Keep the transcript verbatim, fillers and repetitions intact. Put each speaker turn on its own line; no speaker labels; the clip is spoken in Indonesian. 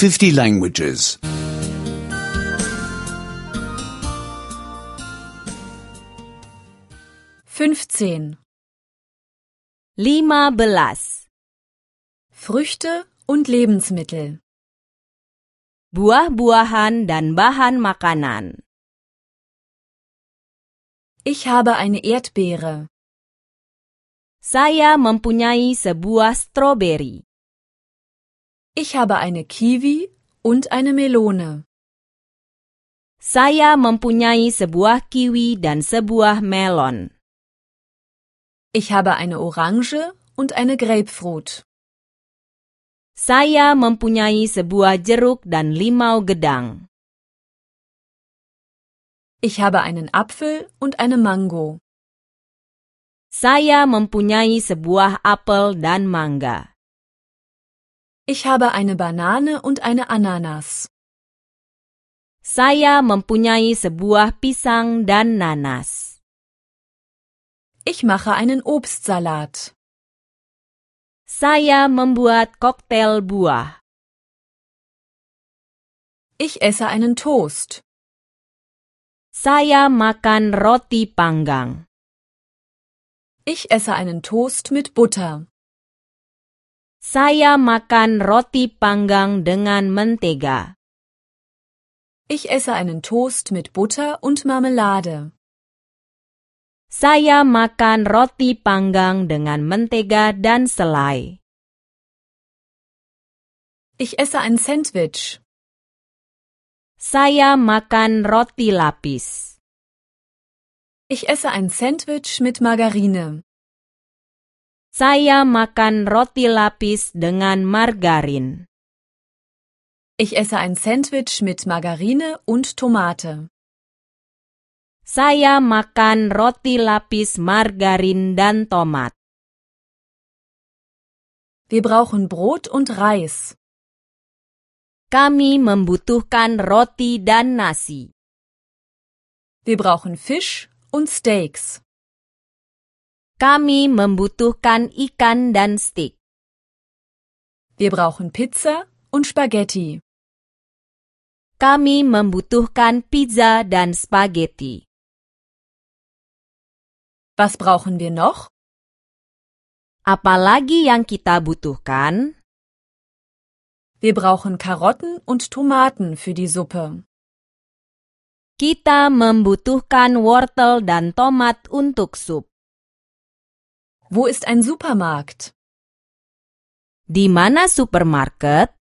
fifty languages.
fünfzehn.
lima belas.
Früchte und Lebensmittel.
Buah-buahan dan bahan makanan.
Ich habe eine Erdbeere.
Saya mempunyai sebuah stroberi.
Ich habe eine Kiwi und eine Melone.
Saya mempunyai sebuah kiwi dan sebuah melon.
Ich habe eine Orange und eine Grapefruit.
Saya mempunyai sebuah jeruk dan limau gedang.
Ich habe einen Apfel und eine Mango.
Saya mempunyai sebuah apel dan mangga.
Ich habe eine Banane und eine Ananas.
Saya mempunyai sebuah pisang dan nanas.
Ich mache einen Obstsalat.
Saya membuat koktail buah.
Ich esse einen Toast.
Saya makan roti panggang.
Ich esse einen Toast mit Butter.
Saya makan roti panggang dengan mentega.
Ich esse einen Toast mit Butter und Marmelade.
Saya makan roti panggang dengan mentega dan selai.
Ich esse ein Sandwich.
Saya makan roti lapis.
Ich esse ein Sandwich mit Margarine.
Saya makan roti lapis dengan margarin.
Ich esse ein Sandwich mit Margarine und Tomate.
Saya makan roti lapis margarin dan tomat.
Wir brauchen Brot und Reis.
Kami membutuhkan roti dan nasi.
Wir brauchen Fisch und Steaks.
Kami membutuhkan ikan dan steak.
Wir brauchen Pizza und Spaghetti.
Kami membutuhkan pizza dan spaghetti.
Was brauchen wir noch?
Apalagi yang kita butuhkan?
Wir brauchen Karotten und Tomaten für die Suppe.
Kita membutuhkan wortel dan tomat untuk sup.
Wo ist ein Supermarkt?
Di mana supermarket?